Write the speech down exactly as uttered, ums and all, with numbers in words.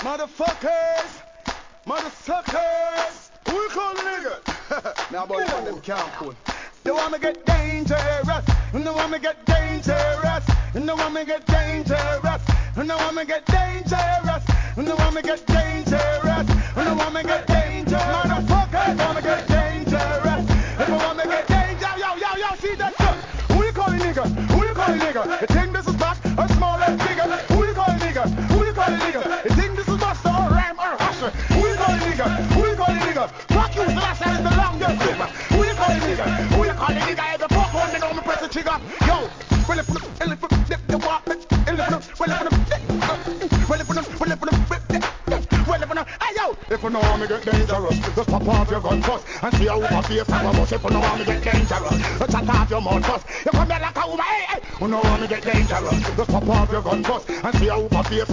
Motherfuckers, motherfuckers, who you call nigga? Now boy, on them can't pull. You want me get dangerous? You know want me get dangerous? You know want me get dangerous? You know want me get dangerous? You know want me get dangerous? You know want me get dangerous? Motherfuckers, want me get dangerous? You want me get dangerous? Yo, yo, yo, see that shit? Who you calling nigga? Who you calling nigga? You think this is back or small or bigger? Who you calling nigga? Who you calling nigga? You think this is Buster or Rhyme or Usher? Who you calling nigga? Who you calling nigga? Fuck you, the last time is the longest paper. Who you calling nigga? Who you calling nigga? Every fuck one, they know me press the trigger. Yo, well if well if if the walk, well if well if well if well if well if hey yo, if you know how me get dangerous, just pop off your gun first and see how over face I go. If you know how me get dangerous, just shut off your mouth first. You come here like a woman, hey hey. You know how me get dangerous, just pop off your gun first and see how over face.